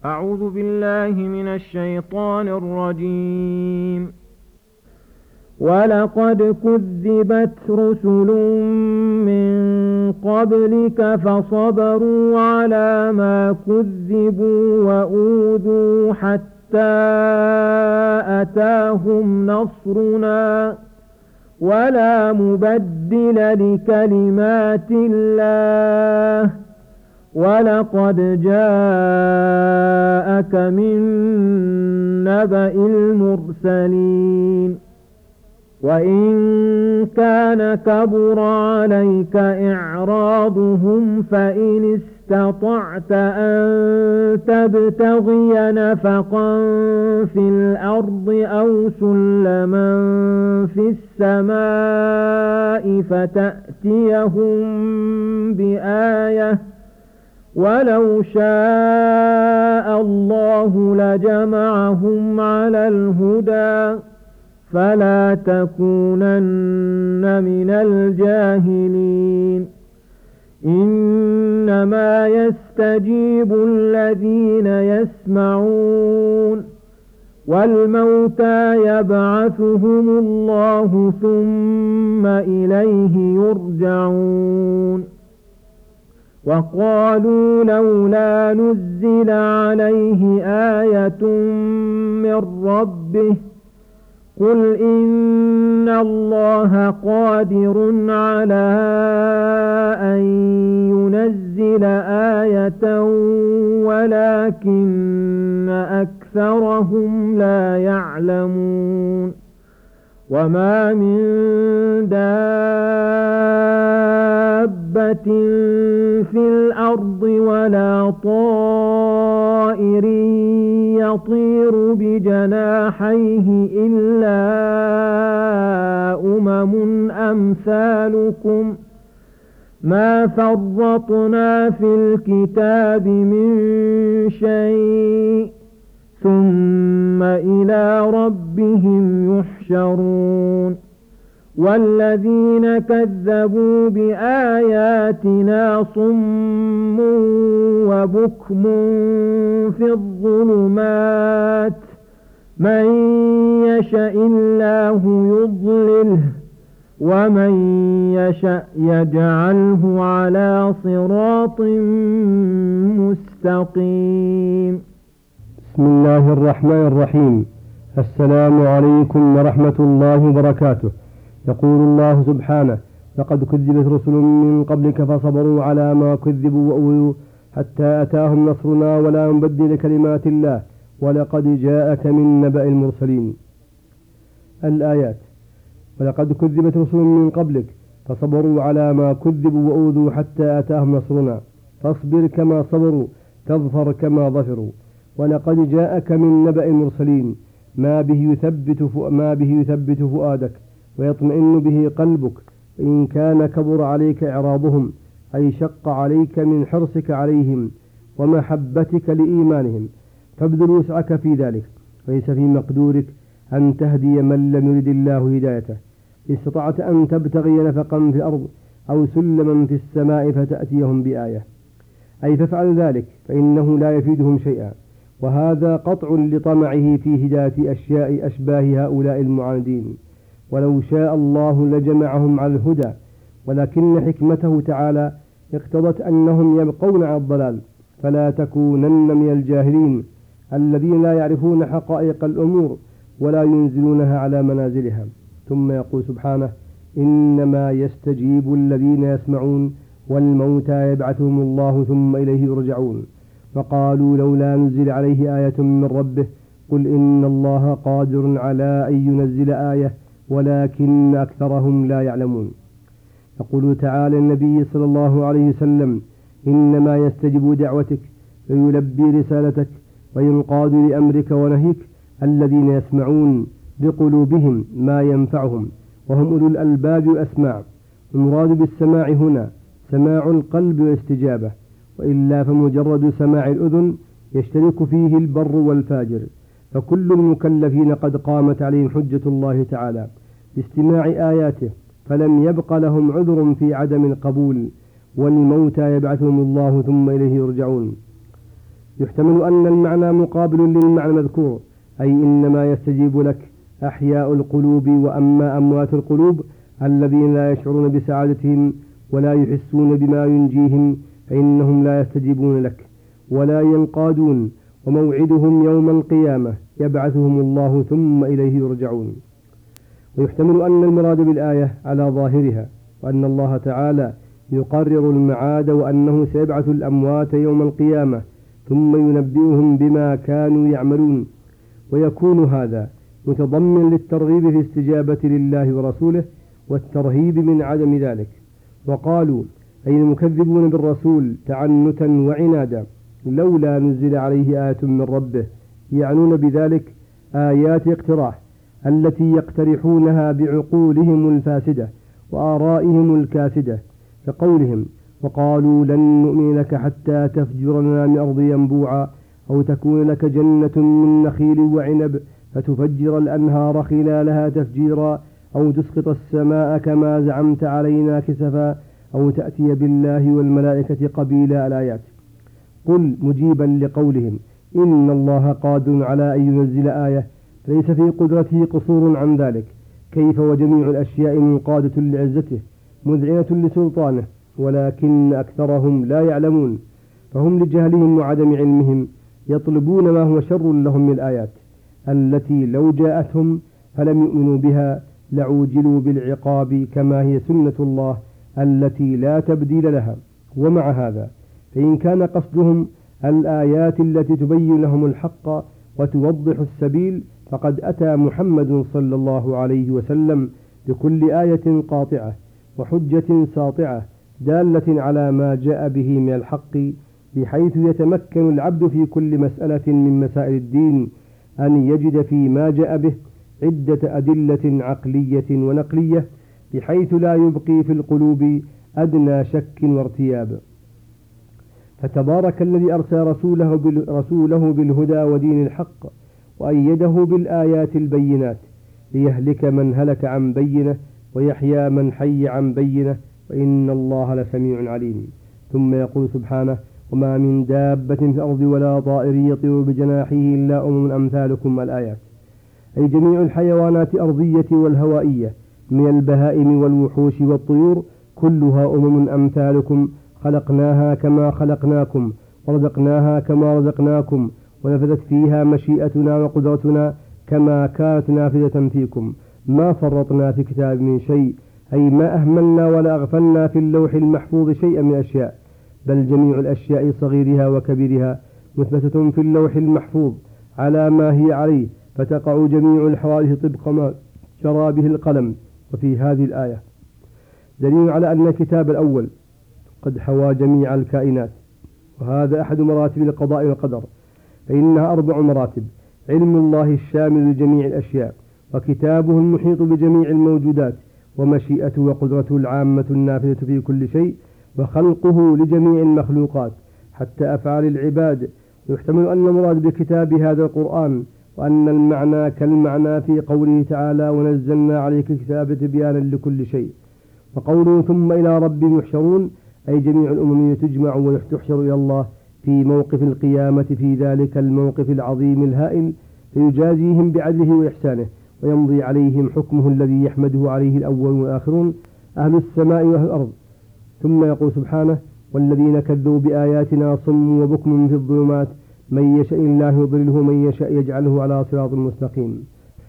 أعوذ بالله من الشيطان الرجيم. ولقد كذبت رسل من قبلك فصبروا على ما كذبوا وأوذوا حتى أتاهم نصرنا ولا مبدل لكلمات الله ولقد جاءك من نبأ المرسلين. وإن كان كبر عليك إعراضهم فإن استطعت أن تبتغي نفقا في الأرض أو سلما في السماء فتأتيهم بآية ولو شاء الله لجمعهم على الهدى فلا تكونن من الجاهلين. إنما يستجيب الذين يسمعون والموتى يبعثهم الله ثم إليه يرجعون. وقالوا لولا نزل عليه آية من ربه قل إن الله قادر على أن ينزل آية ولكن أكثرهم لا يعلمون. وما من دابة في الأرض ولا طائر يطير بجناحيه إلا أمثالكم ما فرطنا في الكتاب من شيء ثم إلى ربهم يحشرون. والذين كذبوا بآياتنا صم وبكم في الظلمات من يشاء الله يضلله ومن يشاء يجعله على صراط مستقيم. بسم الله الرحمن الرحيم. السلام عليكم ورحمة الله وبركاته. يقول الله سبحانه: لقد كذبت رسل من قبلك فصبروا على ما كذبوا وأوذوا حتى أتاهم نصرنا ولا مبدل لكلمات الله ولقد جاءك من نبأ المرسلين. الآيات: ولقد كذبت رسل من قبلك فصبروا على ما كذبوا وأوذوا حتى أتاهم نصرنا فاصبر كما صبروا تظفر كما ظفروا. ولقد جاءك من نبأ المرسلين ما به يثبت فؤادك ويطمئن به قلبك إن كان كبر عليك إعراضهم أي شق عليك من حرصك عليهم ومحبتك لإيمانهم فابذل وسعك في ذلك. ليس في مقدورك أن تهدي من لم يرد الله هدايته. استطعت أن تبتغي نفقا في الأرض أو سلما في السماء فتأتيهم بآية أي فافعل ذلك فإنه لا يفيدهم شيئا. وهذا قطع لطمعه في هداية أشياء أشباه هؤلاء المعاندين. ولو شاء الله لجمعهم على الهدى ولكن حكمته تعالى اقتضت أنهم يبقون على الضلال فلا تكونن من الجاهلين الذين لا يعرفون حقائق الأمور ولا ينزلونها على منازلها. ثم يقول سبحانه: إنما يستجيب الذين يسمعون والموتى يبعثهم الله ثم إليه يرجعون. وقالوا لولا نزل عليه آية من ربه قل إن الله قادر على أن ينزل آية ولكن أكثرهم لا يعلمون. يقول تعالى النبي صلى الله عليه وسلم: إنما يستجيب دعوتك ويلبي رسالتك وينقاد لأمرك ونهيك الذين يسمعون بقلوبهم ما ينفعهم وهم أولو الألباب والأسماع. المراد بالسماع هنا سماع القلب والاستجابة، وإلا فمجرد سماع الأذن يشترك فيه البر والفاجر. فكل المكلفين قد قامت عليهم حجة الله تعالى باستماع آياته فلم يبق لهم عذر في عدم القبول. والموتى يبعثهم الله ثم إليه يرجعون. يحتمل أن المعنى مقابل للمعنى المذكور، أي إنما يستجيب لك أحياء القلوب، وأما أموات القلوب الذين لا يشعرون بسعادتهم ولا يحسون بما ينجيهم فإنهم لا يستجيبون لك ولا ينقادون، وموعدهم يوم القيامة يبعثهم الله ثم إليه يرجعون. ويحتمل أن المراد بالآية على ظاهرها، وأن الله تعالى يقرر المعاد، وأنه سيبعث الأموات يوم القيامة ثم ينبئهم بما كانوا يعملون، ويكون هذا متضمن للترغيب في استجابة لله ورسوله والترهيب من عدم ذلك. وقالوا أي المكذبون بالرسول تعنتا وعنادا لولا نزل عليه آية من ربه، يعنون بذلك آيات اقتراح التي يقترحونها بعقولهم الفاسدة وآرائهم الكاسدة، كقولهم وقالوا لن نؤمن لك حتى تفجر لنا من الأرض ينبوعا، أو تكون لك جنة من نخيل وعنب فتفجر الأنهار خلالها تفجيرا، أو تسقط السماء كما زعمت علينا كسفا، أو تأتي بالله والملائكة قبيلا. الآيات. قل مجيبا لقولهم إن الله قادر على أن ينزل آية، فليس في قدرته قصور عن ذلك، كيف وجميع الأشياء منقادة لعزته مذعنة لسلطانه، ولكن أكثرهم لا يعلمون، فهم لجهلهم وعدم علمهم يطلبون ما هو شر لهم من الآيات التي لو جاءتهم فلم يؤمنوا بها لعوجلوا بالعقاب، كما هي سنة الله التي لا تبديل لها. ومع هذا فإن كان قصدهم الآيات التي تبين لهم الحق وتوضح السبيل، فقد أتى محمد صلى الله عليه وسلم بكل آية قاطعة وحجة ساطعة دالة على ما جاء به من الحق، بحيث يتمكن العبد في كل مسألة من مسائل الدين أن يجد في ما جاء به عدة أدلة عقلية ونقلية، بحيث لا يبقي في القلوب أدنى شك وارتياب. فتبارك الذي أرسل رسوله بالهدى ودين الحق، وأيده بالآيات البينات، ليهلك من هلك عن بينه ويحيى من حي عن بينه، وإن الله لسميع عليم. ثم يقول سبحانه وما من دابة في الأرض ولا طائر يطير بجناحه إلا أمم أمثالكم. الآيات. أي جميع الحيوانات الأرضية والهوائية من البهائم والوحوش والطيور كلها أمم أمثالكم، خلقناها كما خلقناكم، ورزقناها كما رزقناكم، ونفذت فيها مشيئتنا وقدرتنا كما كانت نافذة فيكم، ما فرطنا في كتاب من شيء، أي ما أهملنا ولا أغفلنا في اللوح المحفوظ شيئا من الأشياء، بل جميع الأشياء صغيرها وكبيرها مثبتة في اللوح المحفوظ على ما هي عليه، فتقع جميع الحوادث طبق ما جرى به القلم. وفي هذه الآية دليل على أن الكتاب الأول قد حوى جميع الكائنات، وهذا أحد مراتب القضاء والقدر، فإنها 4 مراتب: علم الله الشامل لجميع الأشياء، وكتابه المحيط بجميع الموجودات، ومشيئته وقدرته العامة النافذة في كل شيء، وخلقه لجميع المخلوقات حتى أفعال العباد. ويحتمل أن المراد بكتاب هذا القرآن، وأن المعنى كالمعنى في قوله تعالى ونزلنا عليك الكتاب تبيانا لكل شيء. وقوله ثم إلى ربهم يحشرون، أي جميع الأمم تجمع وتحشر إلى الله في موقف القيامة، في ذلك الموقف العظيم الهائل، فيجازيهم بعدله وإحسانه، ويمضي عليهم حكمه الذي يحمده عليه الأولون والآخرون أهل السماء وأهل الأرض. ثم يقول سبحانه والذين كذبوا بآياتنا صم وبكم في الظلمات من يشاء الله يضلله ومن يشاء يجعله على صراط مستقيم.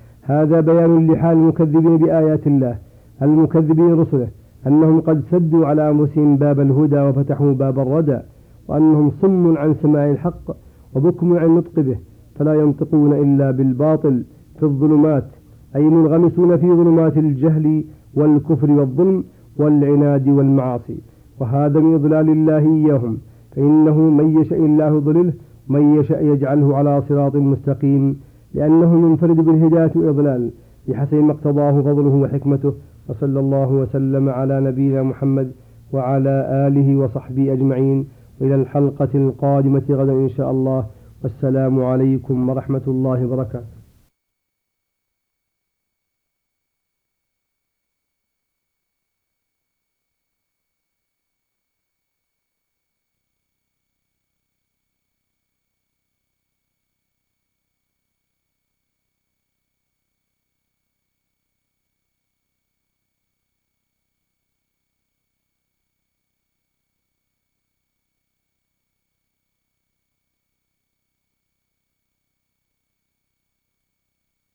هذا بيان لحال المكذبين بآيات الله المكذبين رسله، أنهم قد سدوا على أنفسهم باب الهدى وفتحوا باب الردى، وأنهم صم عن سماع الحق وبكم عن نطق به، فلا ينطقون إلا بالباطل في الظلمات، أي منغمسون في ظلمات الجهل والكفر والظلم والعناد والمعاصي. وهذا من إضلال الله إياهم، فإنه من يشاء الله يضلله ومن يشاء يجعله على صراط مستقيم، لأنه منفرد بالهداية والإضلال بحسب ما اقتضاه فضله وحكمته. وصلى الله وسلم على نبينا محمد وعلى آله وصحبه أجمعين، وإلى الحلقة القادمة غدا إن شاء الله، والسلام عليكم ورحمة الله وبركاته.